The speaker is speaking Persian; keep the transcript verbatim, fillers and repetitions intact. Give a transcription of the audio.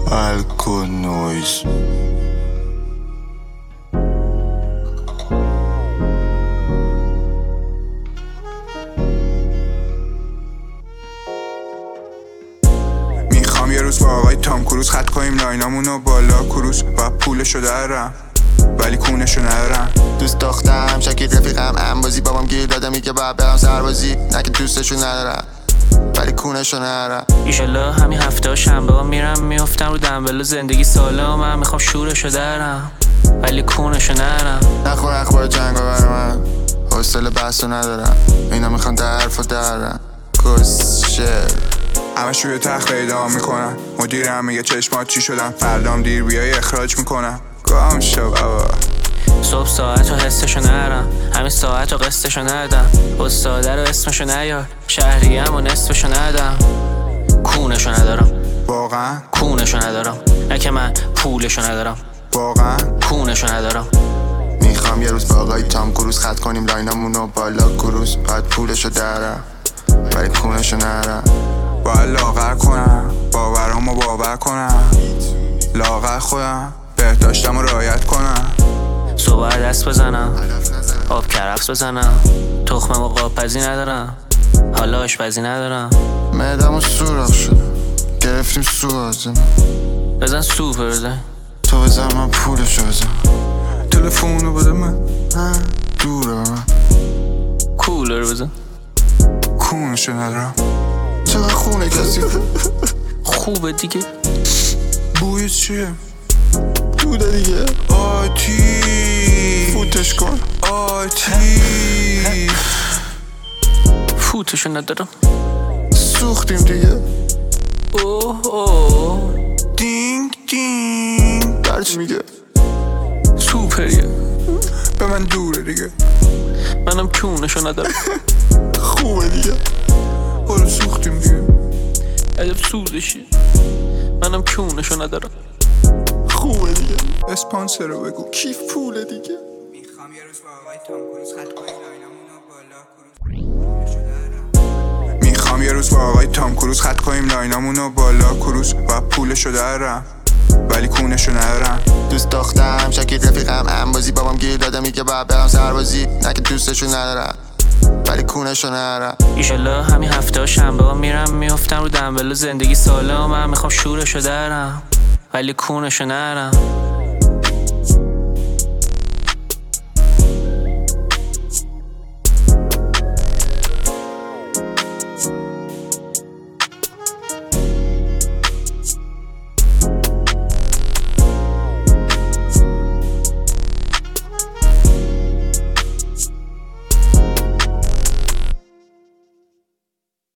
الکل نویز. میخوام یه روز با آقای تام کروز خط کنیم لاینامونو بالا کروز و پولشو درم ولی کونشو ندارم. دوست دخترم شکیل رفیقم انبازی بابام گیر داده میگه باید برم سربازی نه که دوستشو ندارم ولی کونشو ندارم. ایشالله همین هفته شنبه ها میرم میفتم رو دنبل زندگی ساله و من میخوام شورشو درم ولی کونشو ندارم. نخور اخبار جنگا بر من حوصله بحثو ندارم. اینا میخوان در حرف و درم کسشه همش روی تخت اعدام میکنن. مدیرم میگه چشمات چی شدن فردام دیر بیای اخراج میکنن. گام شو بابا صبح ساعت و حسشو نرم همین ساعت و قسطشو ندم. استاده رو اسمشو نیار شهریم و نصفشو ندم. کونشو ندارم واقعا کونشو ندارم نه که من پولشو ندارم واقعا کونشو ندارم. میخوام یه روز با آقای تام کروز خط کنیم لاینامونو بالا کروز باید پولشو درم ولی کونشو ندارم. باید لاغر کنم باورامو باور کنم لاغر خودم بهداشتم رو رعایت کنم. صبح دست بزنم آب کرفس بزنم تخمم و قاپزی ندارم حالا آشپزی ندارم. معدمو سوراخ شده گرفتیم سو آزم بزن سوپر بزن تو بزن من پولشو بزن تلفونو بده من دوره من کولر بزن کونشو ندارم. چقدر خونه کسی خوبه دیگه بوی چیه؟ بوده دیگه آتی فوتش کن آتی فوتشو ندارم سوختیم دیگه اوه اوه دینگ دینگ در چی میگه سوپریه به من دوره دیگه منم کونشو ندارم. خوبه دیگه برو سوختیم دیگه عجب سوزشی منم کونشو ندارم. خوبه دیگه اسپانسر رو بگو کیف پوله دیگه. میخوام یه روز با آقای تام کروز خط کنیم لاینامونو بالا کروز. میخوام یه روز با آقای تام کروز خط کنیم لاینامونو بالا کروز و پولشو درم ولی کونشو ندارم. دوست دخترم شکیل رفیقم انبازی بابام گیر داده میگه باید برم سربازی نه که دوستشو ندارم ولی کونشو ندارم. ایشالله همین هفته شنبه ها میرم میفتم رو دنبل زندگی ساله و من میخوام شورشو درم ولی کونشو ندارم.